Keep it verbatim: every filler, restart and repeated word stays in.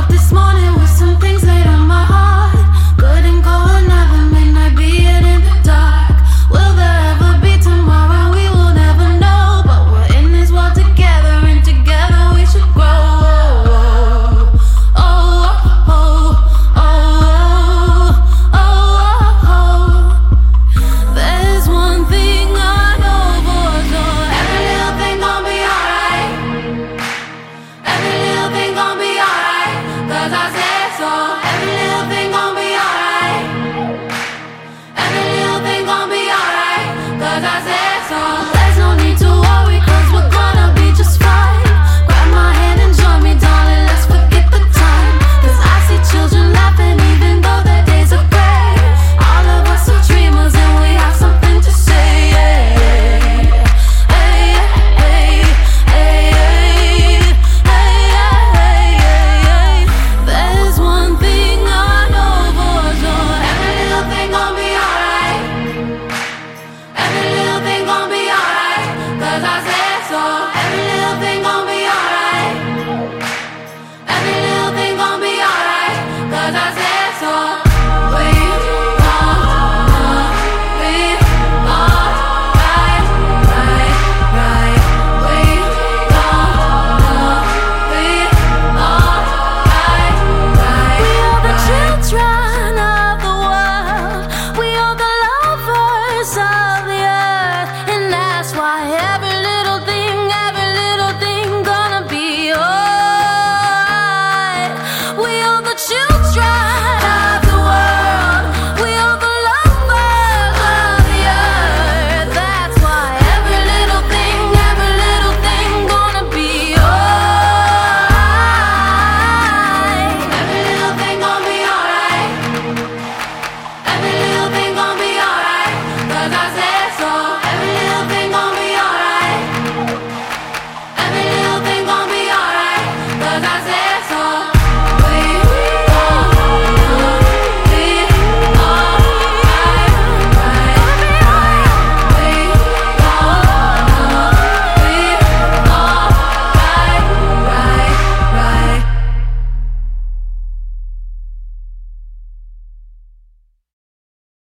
this morning with some things laid on my heart. Couldn't go another midnight, being in the dark. Will there ever be tomorrow? We will never know. But we're in this world together, and together we should grow. Oh, oh, oh, oh, oh, oh. There's one thing I know for sure. Every little thing gon' be alright. Every little thing gon' be alright, 'cause I said so. Every little thing gon' be alright. Every little thing gon' be alright, 'cause I said so. There's no need to worry, 'cause we're gonna be just fine. Grab my hand and join me, darling, let's forget the time. 'Cause I see children laughing even though their days are gray. All of us are dreamers and we have something to say. Hey, hey, hey, hey, hey, hey. There's one thing I know for sure. Every little thing gon' be alright. Every little thing gon' be alright, 'cause I said so. Every little thing gon'